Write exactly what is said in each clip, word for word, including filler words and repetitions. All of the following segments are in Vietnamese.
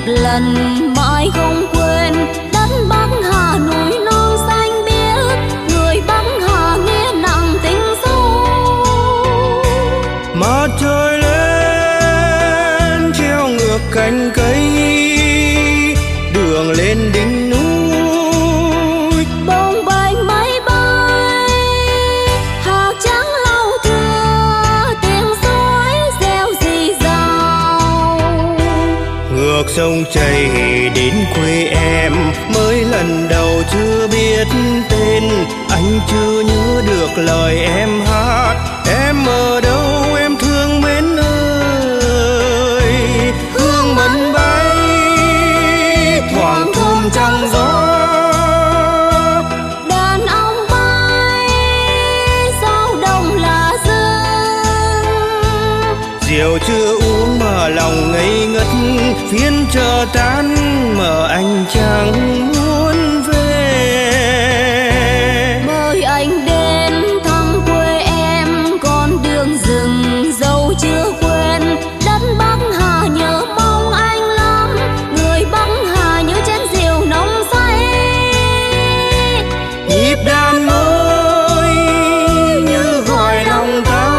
lần mãi không quên. Đất Bắc Hà núi non xanh biếc, người Bắc Hà nghe nặng tình sâu. Mặt trời lên treo ngược cành cây, đường lên đỉnh núi. Bồng bềnh mây bay, hạt trắng lau thưa, tiếng suối reo rì rào. Ngược sông chảy đến quê em, mới lần đầu chưa biết tên. Anh chưa nhớ được lời em hát, em ở đâu em thương mến ơi. Hương mận bay thoảng thơm trăng gió, đàn ong bay sao đồng là rừng. rượu chưa uống mà lòng ngây ngất, phiên chợ tan mà anh chẳng muốn về. Mời anh đến thăm quê em, con đường rừng dâu chưa quên. Đất Bắc Hà nhớ mong anh lắm, người Bắc Hà nhớ chén rượu nồng say. Nhịp đàn mới như gọi lòng ta,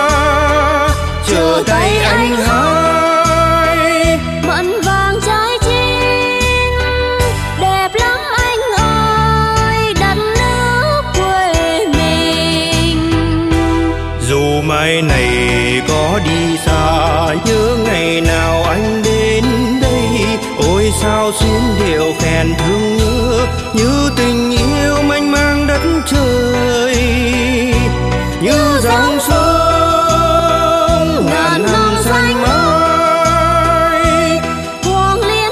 chờ tay anh hái. Mận vàng trái chín đẹp lắm anh ơi, đất nước quê mình. Dù mai này có đi xa, nhớ ngày nào anh đến đây. Ôi sao xuyến điệu khen thương nhớ, như tình yêu mênh mang đất trời. Như dòng sông ngàn năm xanh mãi, Hoàng liên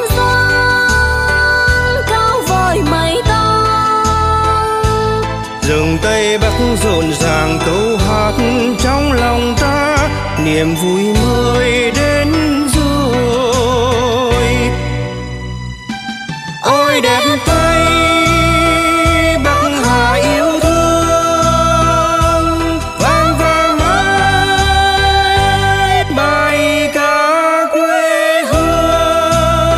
xuân cao vời mây tông. rừng Tây Bắc rộn ràng câu hát trong lòng ta, niềm vui mới đến rồi. Ôi đẹp Tây Bắc Hà yêu thương, vang vang mãi bài ca quê hương.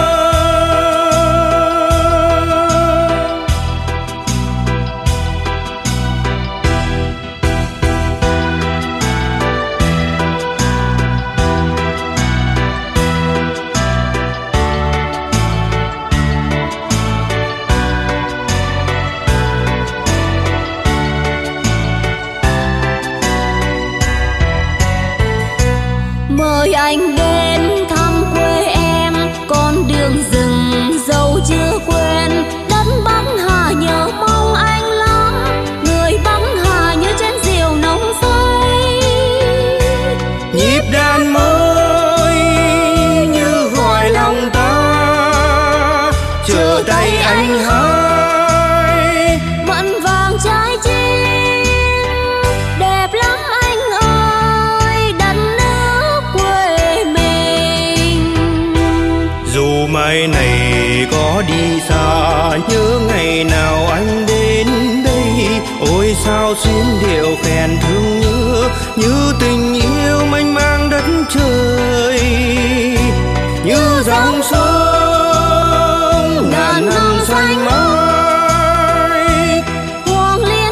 Mời anh đến thăm quê em, con đường rừng dâu chưa quên. Đất Bắc Hà nhớ mong anh lắm, người Bắc Hà nhớ chén rượu nồng say. Nhịp đàn mới như gọi lòng ta, chờ tay anh hái. Mận vàng trái chín đẹp lắm anh ơi, đất nước quê mình. Dù mai này có đi xa, nhớ ngày nào anh đến đây. Ôi sao xuyến điệu khen thương nhớ, như tình yêu mênh mang đất trời. Như dòng sông ngàn năm xanh mãi, Hoàng liên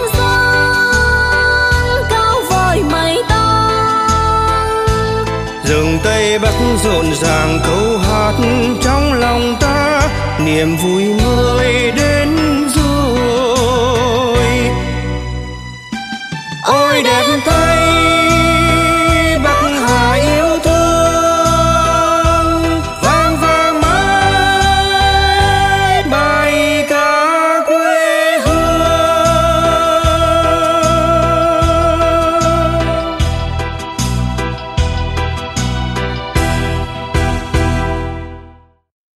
xuân cao vời mây tông. rừng Tây Bắc rộn ràng câu hát trong lòng ta, niềm vui mới đến rồi. Ôi đẹp Tây